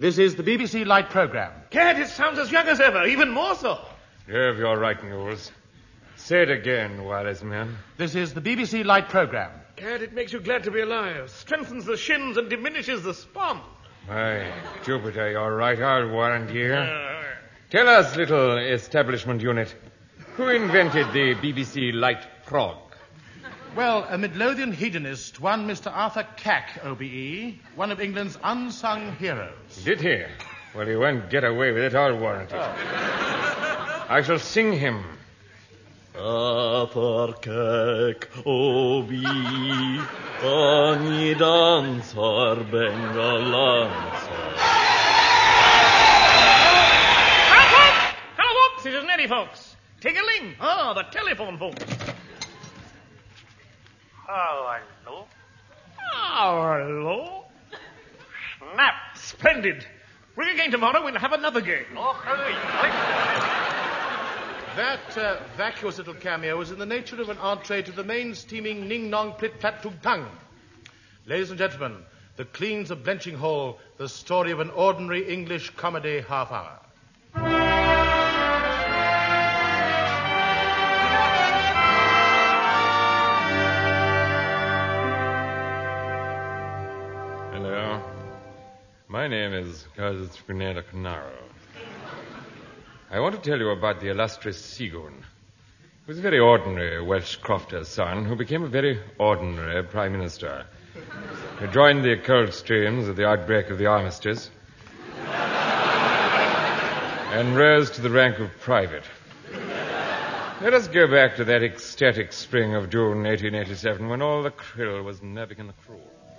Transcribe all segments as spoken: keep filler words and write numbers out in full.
This is the B B C Light programme. Gad, it sounds as young as ever, even more so. If you're right, Newells. Say it again, wireless man. This is the B B C Light programme. Gad, it makes you glad to be alive, strengthens the shins and diminishes the spawn. Why, Jupiter, you're right, I'll warrant you. Uh, Tell us, little establishment unit, who invented the B B C Light prog? Well, a Midlothian hedonist, one Mister Arthur Cack, O B E, one of England's unsung heroes. Did he? Well, he won't get away with it, I'll warrant it. Oh. I shall sing him. Arthur Cack, O B E, Ani dancer, Bengal lancer. Hello, folks! Hello, folks! It isn't any folks. Ting-a-ling. Ah, the telephone folks. Oh, hello. Oh, hello. Snap. Splendid. Bring again tomorrow, we'll have another game. Oh, That uh, vacuous little cameo was in the nature of an entree to the main steaming ning-nong plit-plat-tug-tung. Ladies and gentlemen, The Cleans of Blenching Hall, the story of an ordinary English comedy half-hour. My name is Carlos Spinetta Canaro. I want to tell you about the illustrious Seagoon. He was a very ordinary Welsh crofter's son who became a very ordinary Prime Minister. He joined the Coldstreams at the outbreak of the armistice and rose to the rank of private. Let us go back to that ecstatic spring of June eighteen eighty-seven when all the krill was nabbing in the crew.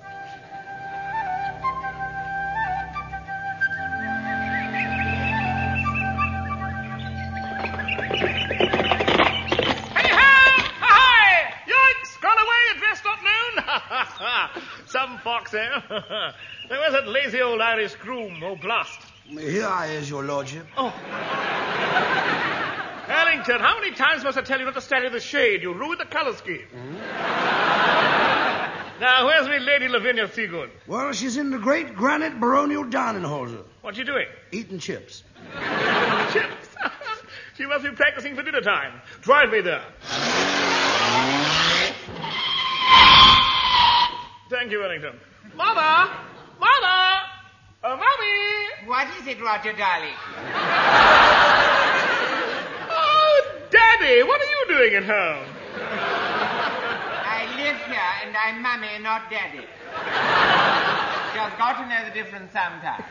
Some fox, eh? There was that lazy old Irish groom, O'Blast. Here I is, your lordship. Oh. Harrington, how many times must I tell you not to stand in the shade? You ruined the colour scheme. Mm-hmm. Now, where's my Lady Lavinia Seagoon? Well, she's in the great granite baronial dining hall. What's she doing? Eating chips. Chips? She must be practicing for dinner time. Drive me there. Thank you, Wellington. Mother! Mother! Oh, Mommy! What is it, Roger, darling? Oh, Daddy, what are you doing at home? I live here, and I'm Mummy, not Daddy. You've got to know the difference sometime.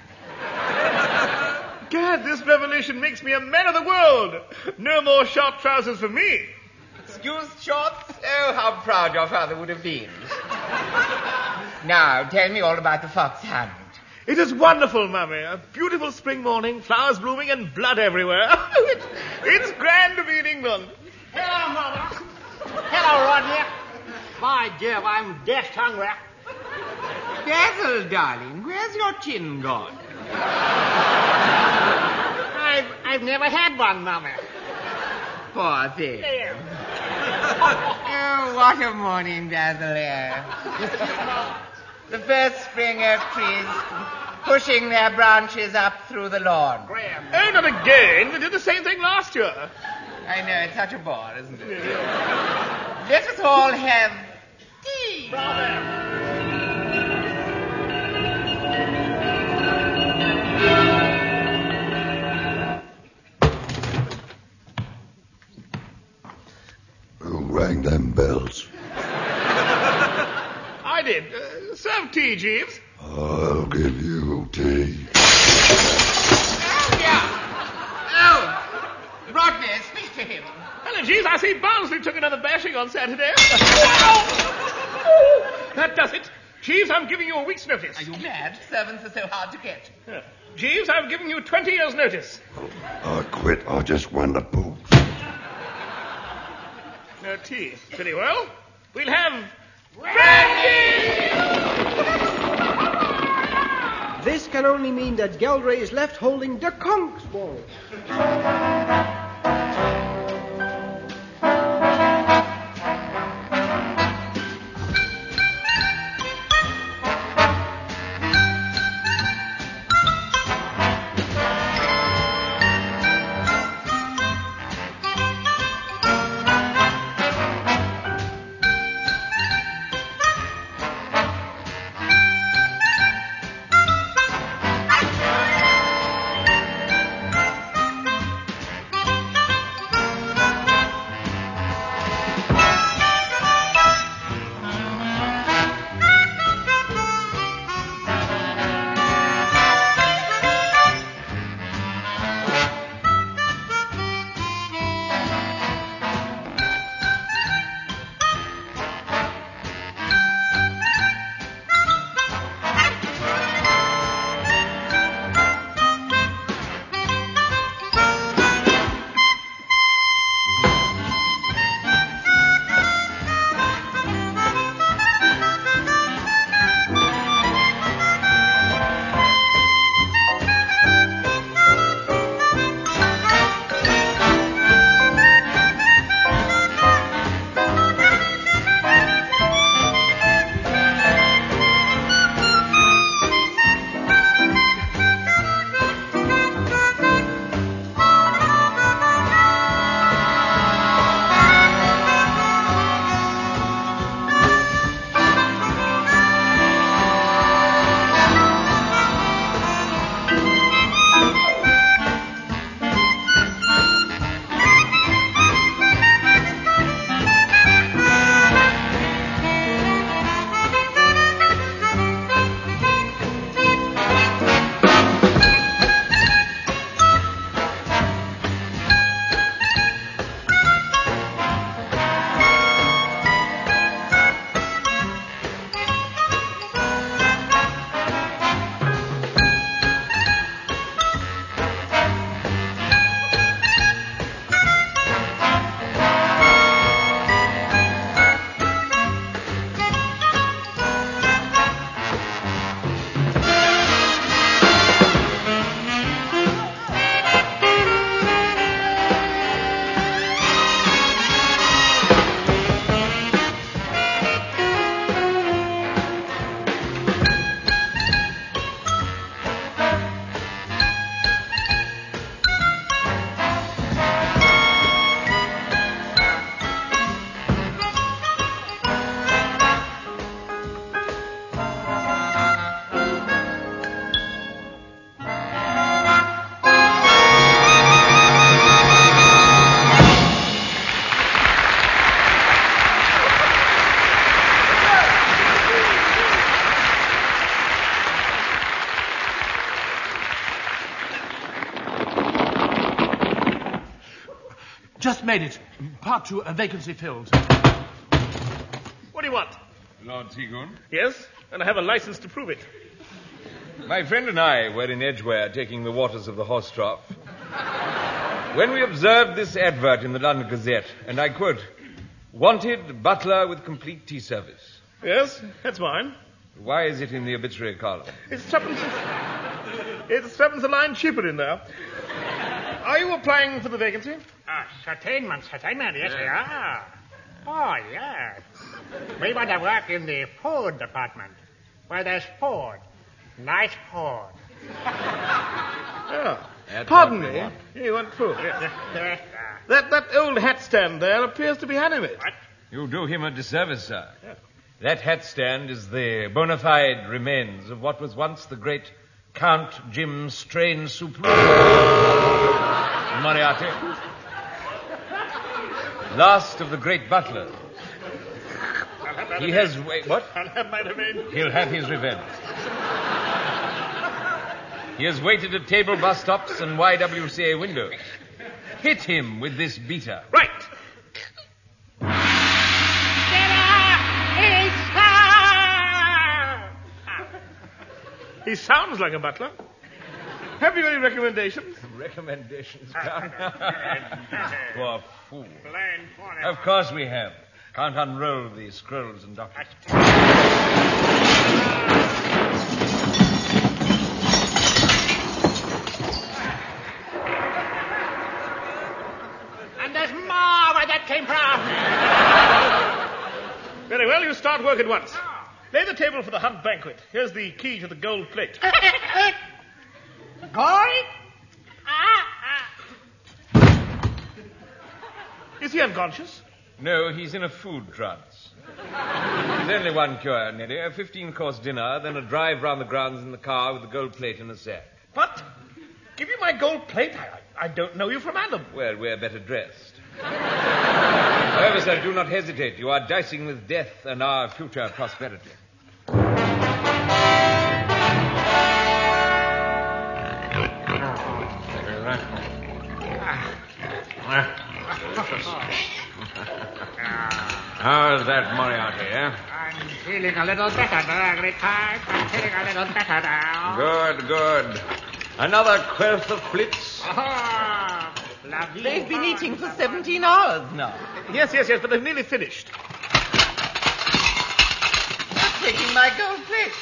Gad, this revelation makes me a man of the world. No more short trousers for me. Excuse shorts? Oh, how proud your father would have been. Now, tell me all about the fox hunt. It is wonderful, Mummy. A beautiful spring morning, flowers blooming and blood everywhere. it's, it's grand to be in England. Hello, Mother. Hello, Rodney. My dear, I'm death hungry. Basil, darling, where's your chin gone? I've, I've never had one, Mummy. Poor thing. Yeah. Oh, what a morning, Basil here. The first spring oak trees pushing their branches up through the lawn. Graham. Oh, not again. We did the same thing last year. I know, it's such a bore, isn't it? Let us all have tea. Bravo. Rang them bells. I did. Uh, serve tea, Jeeves. I'll give you tea. Oh, yeah. Oh, Rodney, speak to him. Hello, Jeeves. I see Barnsley took another bashing on Saturday. That does it. Jeeves, I'm giving you a week's notice. Are you mad? Servants are so hard to get. Yeah. Jeeves, I've given you twenty years' notice. I quit. I just went to poop. No tea. Very well. We'll have brandy! This can only mean that Geldray is left holding the conch ball. Just made it. Part two, a vacancy filled. What do you want? Lord Seagoon? Yes, and I have a license to prove it. My friend and I were in Edgware taking the waters of the horse trough when we observed this advert in the London Gazette, and I quote, "Wanted butler with complete tea service." Yes, that's mine. Why is it in the obituary column? It's tuppence It's tuppence a line cheaper in there. Are you applying for the vacancy? Ah, certainement, certainement, yes, we are. Oh, yes. We want to work in the food department, where there's food. Nice food. Oh. That's Pardon what we me. want. You want food? Yes. Yes, That, that old hat stand there appears to be animate. What? You do him a disservice, sir. That hat stand is the bona fide remains of what was once the great Count Jim Strain Supreme. Moriarty. Last of the great butlers. He has... Wait, what? I'll have my revenge. He'll have his revenge. He has waited at table bus stops and Y W C A windows. Hit him with this beater. Right. He sounds like a butler. Have you any recommendations? Recommendations, Count? Poor fool. Of course we have. Can't unroll the scrolls and documents. And there's more where that came from. Very well, you start work at once. Lay the table for the hunt banquet. Here's the key to the gold plate. Gold? Is he unconscious? No, he's in a food trance. There's only one cure, Neddy. A fifteen-course dinner, then a drive round the grounds in the car with the gold plate in a sack. What? Give you my gold plate? I, I don't know you from Adam. Well, we're better dressed. However, sir, do not hesitate. You are dicing with death and our future prosperity. How's that Moriarty, eh? I'm feeling a little better now, great time. I'm feeling a little better now. Good, good. Another quaff of flits? Oh, lovely. They've been eating for seventeen hours now. Yes, yes, yes, but they've nearly finished. They're taking my gold plate.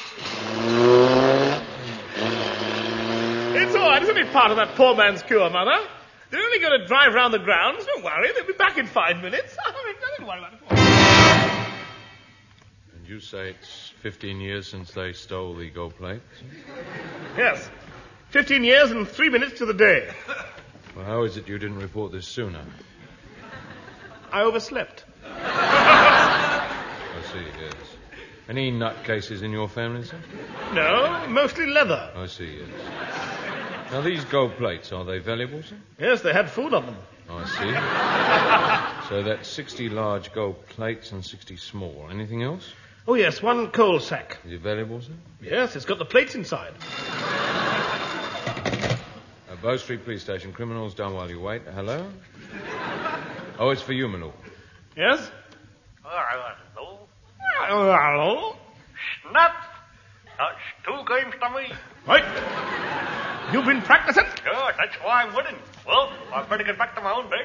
It's all right. It's only part of that poor man's cure, Mother. They're only going to drive round the grounds. Don't worry. They'll be back in five minutes. I mean, nothing to worry about it. And you say it's fifteen years since they stole the gold plate? Yes. Fifteen years and three minutes to the day. Well, how is it you didn't report this sooner? I overslept. I see, yes. Any nutcases in your family, sir? No, mostly leather. I see, yes. Now, these gold plates, are they valuable, sir? Yes, they had food on them. I see. So that's sixty large gold plates and sixty small. Anything else? Oh, yes, one coal sack. Is it valuable, sir? Yes, it's got the plates inside. Uh, Bow Street Police Station. Criminals done while you wait. Hello? Oh, it's for you, my lord. Yes? Hello. Hello? Snap. That's two games to me. Right. You've been practicing? Sure, that's why I'm winning. Well, I better get back to my own bed.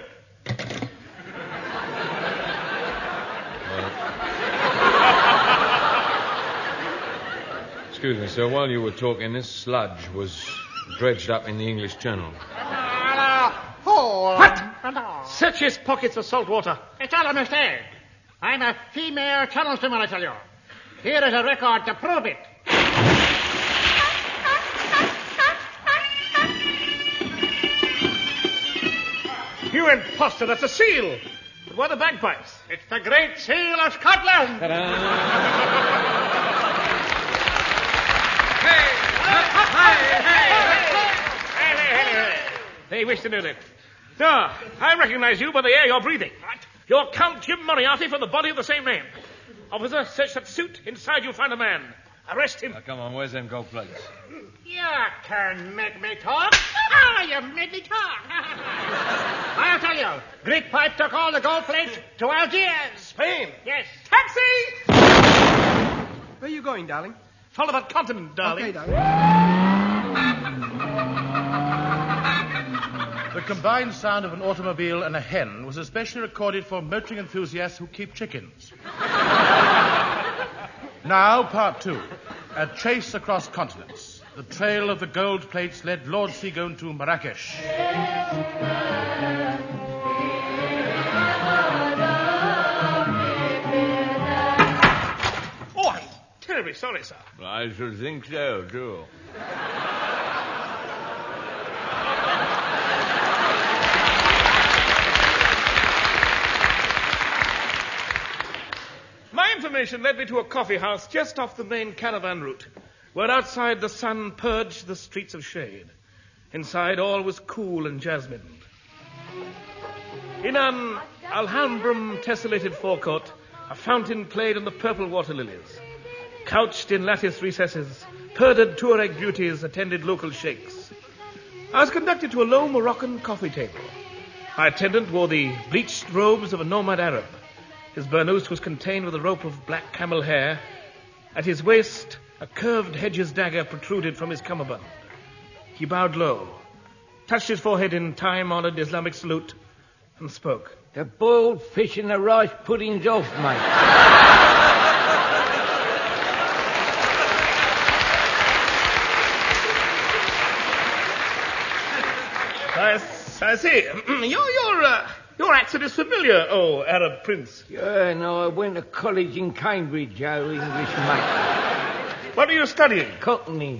Excuse me, sir. While you were talking, this sludge was dredged up in the English Channel. What? Search his pockets for salt water. It's all a mistake. I'm a female channel swimmer, I tell you. Here is a record to prove it. You imposter, that's a seal. But what are the bagpipes? It's the Great Seal of Scotland. They wish to know that. No, I recognize you by the air you're breathing. What? You're Count Jim Moriarty from the body of the same name. Officer, search that suit. Inside you'll find a man. Arrest him. Now, come on, where's them gold plates? You You can make me talk. Ah, you made me talk. I'll tell you, Greek Pipe took all the gold plates to Algiers. Spain. Yes. Taxi! Where are you going, darling? Follow that continent, darling. Okay, darling. The combined sound of an automobile and a hen was especially recorded for motoring enthusiasts who keep chickens. Now, part two. A chase across continents. The trail of the gold plates led Lord Seagoon to Marrakesh. Oh, I'm terribly sorry, sir. I should think so, too. My information led me to a coffee house just off the main caravan route, where outside the sun purged the streets of shade. Inside all was cool and jasmined. In an alhambrum tessellated forecourt, a fountain played on the purple water lilies. Couched in lattice recesses, purred Tuareg beauties attended local sheikhs. I was conducted to a low Moroccan coffee table. My attendant wore the bleached robes of a nomad Arab. His burnous was contained with a rope of black camel hair. At his waist, a curved hedger's dagger protruded from his cummerbund. He bowed low, touched his forehead in time-honored Islamic salute, and spoke. The boiled fish and the rice pudding's off, mate. I, I see. Your, your, uh, your accent is familiar, oh Arab prince. Yeah, no, I went to college in Cambridge, oh English mate. What are you studying? Cockney.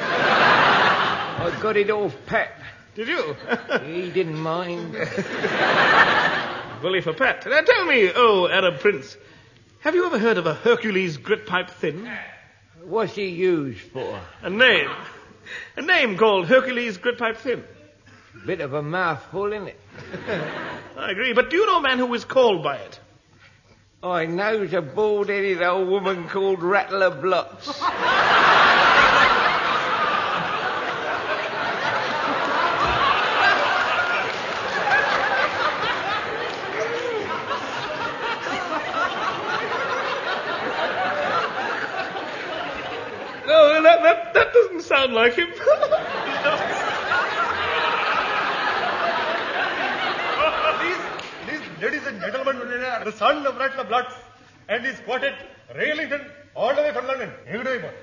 I got it off Pat. Did you? He didn't mind. Bully for Pat. Now tell me, oh Arab prince, have you ever heard of a Hercules grit pipe thin? What's he used for? A name. A name called Hercules grit pipe thin. Bit of a mouthful, isn't it? I agree, but do you know a man who is called by it? I knows a bald-headed old woman called Rattler Blotz. No, that, that, that doesn't sound like him. Ladies and gentlemen, the son of Rattler Blotz and his quartet, Railington, all the way from London. Here we go.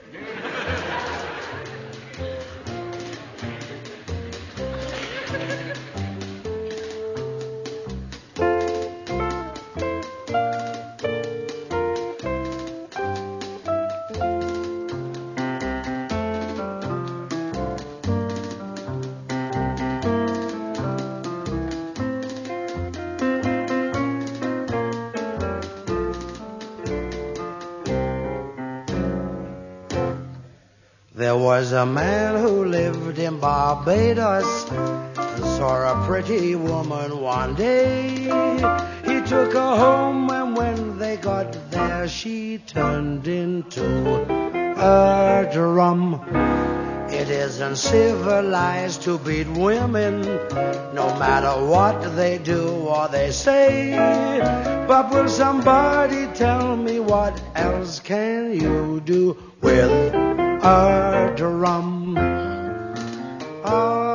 There was a man who lived in Barbados and saw a pretty woman one day. He took her home, and when they got there, she turned into a drum. It isn't civilized to beat women, no matter what they do or they say. But will somebody tell me what else can you do with a drum? Ah.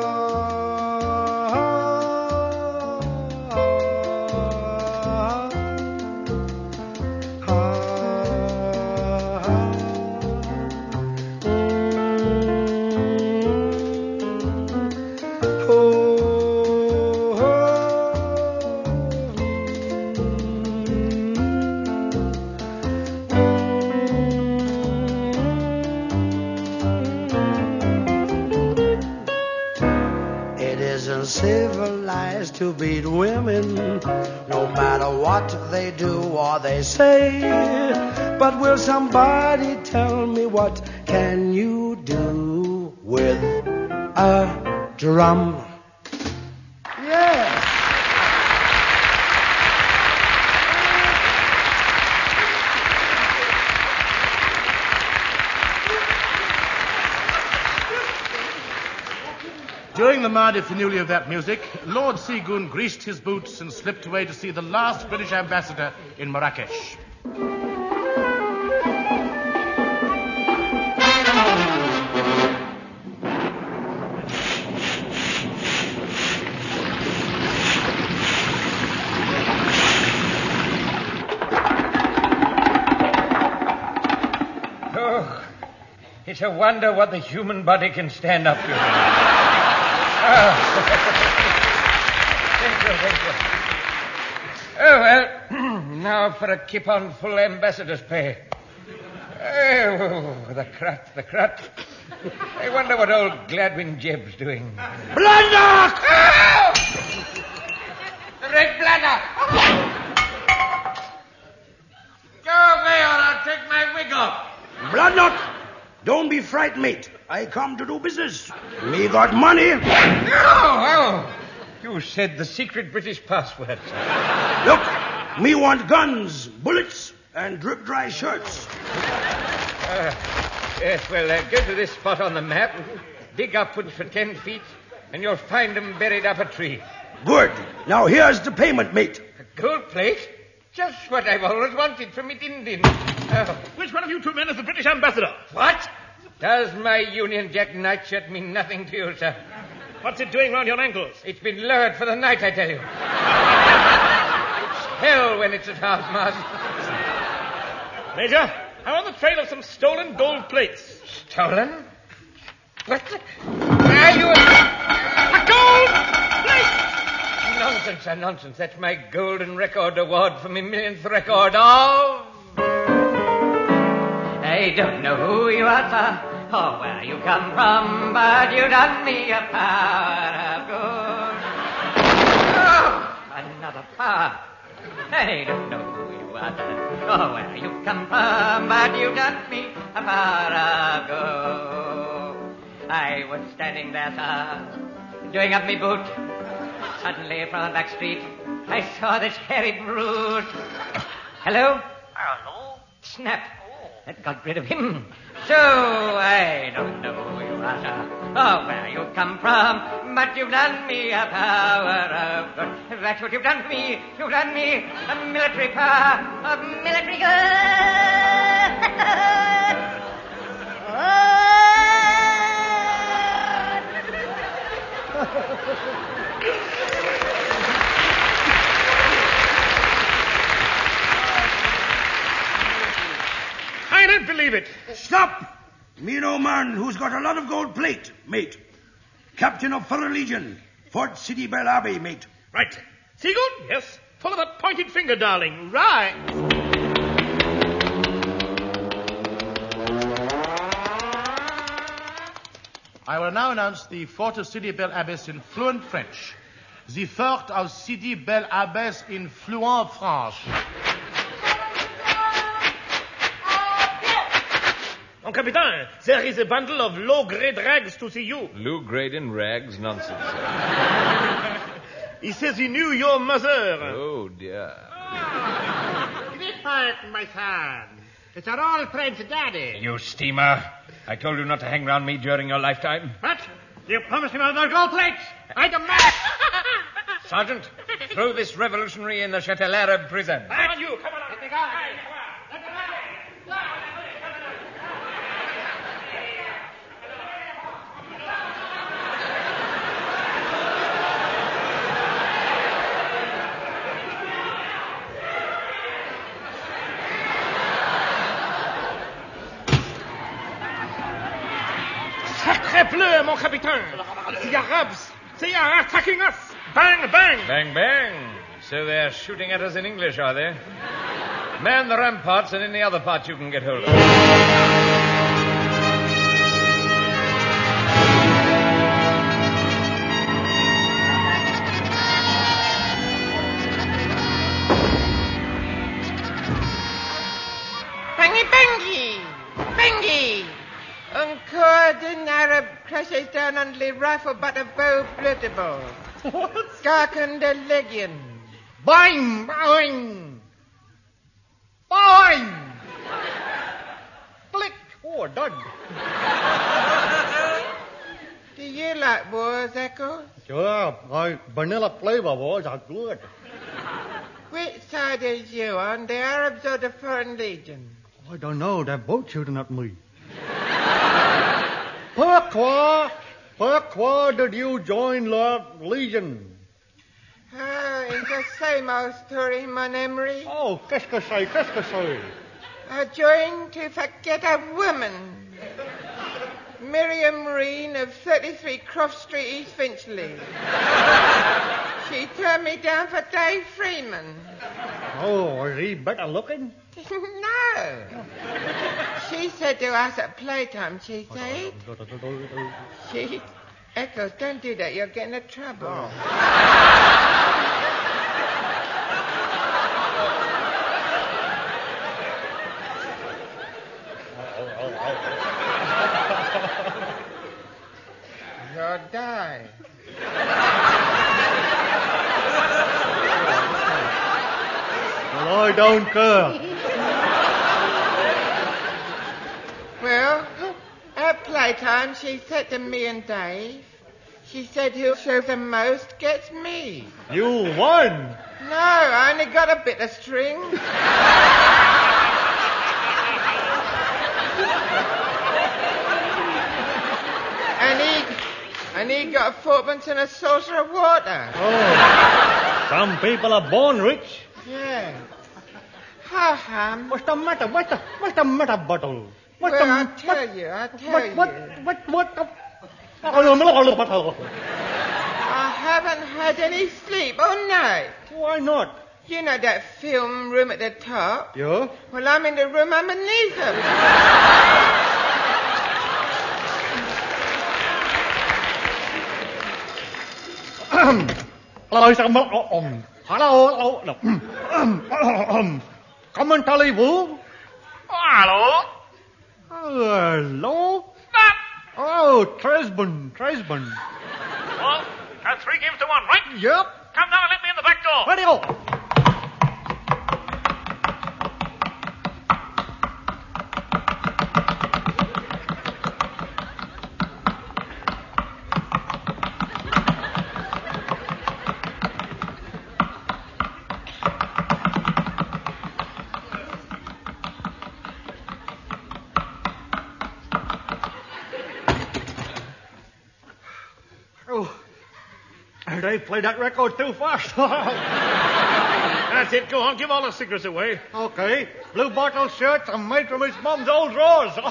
Civilized to beat women, no matter what they do or they say. But will somebody tell me what can you do with a drum? Yeah. During the mardi finale of that music, Lord Seagoon greased his boots and slipped away to see the last British ambassador in Marrakesh. Oh, it's a wonder what the human body can stand up to. Oh. Thank you, thank you. Oh, well, now for a keep on full ambassador's pay. Oh, the crut, the crut. I wonder what old Gladwin Jebb's doing. Bladnock! Oh! The red bladder! Go away or I'll take my wig off. Bladnock! Don't be frightened, mate. I come to do business. Me got money. Oh, oh. You said the secret British password. Look, me want guns, bullets, and drip-dry shirts. Uh, yes, well, uh, go to this spot on the map, dig upwards for ten feet, and you'll find them buried up a tree. Good. Now here's the payment, mate. A gold plate? Just what I've always wanted from it, Indian. Oh. Which one of you two men is the British ambassador? What? Does my Union Jack nightshirt mean nothing to you, sir? What's it doing round your ankles? It's been lowered for the night, I tell you. It's hell when it's at half-mast. Major, I'm on the trail of some stolen gold plates. Stolen? What the... Are you... A gold plate! Nonsense, sir, nonsense. That's my golden record award for my millionth record of... I don't know who you are, sir, or where you come from, but you done me a power of good. Oh, another power. I don't know who you are, sir, or where you come from, but you done me a power of good. I was standing there, sir, doing up me boot. Suddenly, from a back street, I saw this hairy brute. Hello? Hello? Snap. That got rid of him. So, I don't know who you are, sir, or where you come from, but you've done me a power of good. That's what you've done for me. You've done me a military power of military I don't believe it. Stop! Me know man who's got a lot of gold plate, mate. Captain of Further Legion, Fort City Bell Abbey, mate. Right. Seagoon? Yes. Follow that pointed finger, darling. Right. I will now announce the Fort of Sidi Bel Abbès in fluent French. The Fort of Sidi Bel Abbès in fluent French. Mon capitaine, there is a bundle of low-grade rags to see you. Low-grade in rags? Nonsense, sir. He says he knew your mother. Oh, dear. Be quiet, my son. It's our old French daddy. You steamer. I told you not to hang round me during your lifetime. What? You promised him another gold plate. I demand... Sergeant, throw this revolutionary in the Châtelet prison. Come on, you. Come on. Let me go. Let me go. Sacré bleu, mon capitaine. The Arabs, they are attacking us. Bang, bang. Bang, bang. So they're shooting at us in English, are they? Man the ramparts and any other part you can get hold of. Arab crashes down on the rifle but a bow bloodable. Skarken the legion. Boing! Boing! Boing! Click! Oh, done. The yellow like wars, Eccles? Sure, my vanilla flavor wars are good. Which side is you on, the Arabs or the Foreign Legion? I don't know, they're both shooting at me. Pourquoi, pourquoi did you join the Legion? Ah, it's the same old story, mon Emery. Oh, qu'est-ce que c'est, qu'est-ce que c'est? I joined to forget a woman. Miriam Reen of thirty-three Croft Street, East Finchley. She turned me down for Dave Freeman. Oh, is he better looking? No. She said to us at playtime, she said... She... Eccles, don't do that. You'll get into trouble. You'll die. Well, I don't care. Well, at playtime, she said to me and Dave, she said who'll show the most gets me. You won. No, I only got a bit of string. and he, and he got a fourpence and a saucer of water. Oh, some people are born rich. Yeah. Ha ha. What's the matter? What's the, what's the matter, Bottle? What's well, the, I'll tell what, you, I'll tell what, you. What, what, what, the... I haven't had any sleep all night. Why not? You know that film room at the top? Yeah? Well, I'm in the room underneath them. Hello, hello. Comment-allez-vous? Hello? Hello? Oh, Tresbun, Tresbun. Well, that's three games to one, right? Yep. Come down and let me in the back door. Ready, go. They played that record too fast. That's it. Go on. Give all the secrets away. Okay. Blue bottle shirts are made from his mom's old drawers. Shut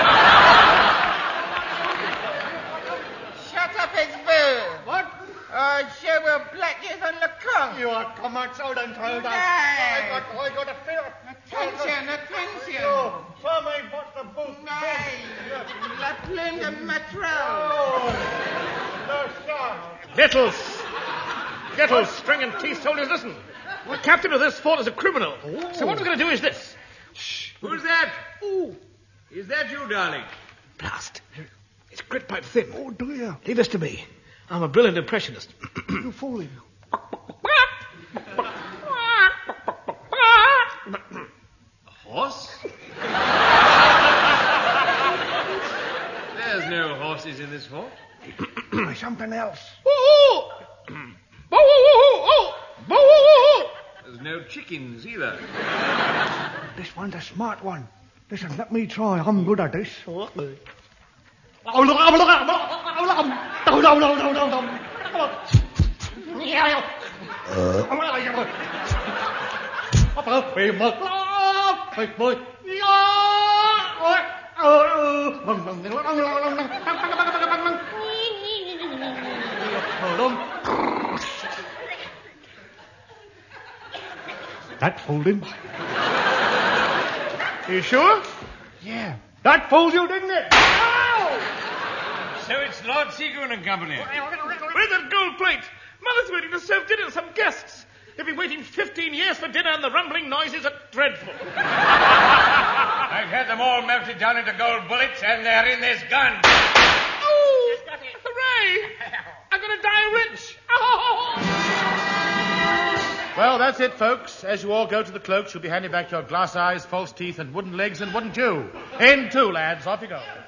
up, his boo. What? Oh, sure will black you on the conch. You are come outside and tell that. Nay. I got, I got a fear. Attention, attention. Oh, tell me what's the boot. Nay. La plume de Metro. Oh, the shot. Littles. Littles, string and teeth soldiers, listen. The captain of this fort is a criminal. Ooh. So what we're going to do is this. Shh. Who's that? Ooh. Is that you, darling? Blast. It's grit pipe thin. Oh, do you? Leave this to me. I'm a brilliant impressionist. You fooling. A horse? There's no horses in this fort. Something else. There's no chickens either. This one's a smart one. Listen, let me try. I'm good at this. That fooled him. You sure? Yeah. That fooled you, didn't it? So it's Lord Seagoon and Company. Where's that gold plate? Mother's waiting to serve dinner to some guests. They've been waiting fifteen years for dinner and the rumbling noises are dreadful. I've had them all melted down into gold bullets and they're in this gun. Oh! Hooray! I'm going to die rich. Oh! Well, that's it, folks. As you all go to the cloaks, you'll be handing back your glass eyes, false teeth, and wooden legs and wooden Jew. In two, lads. Off you go.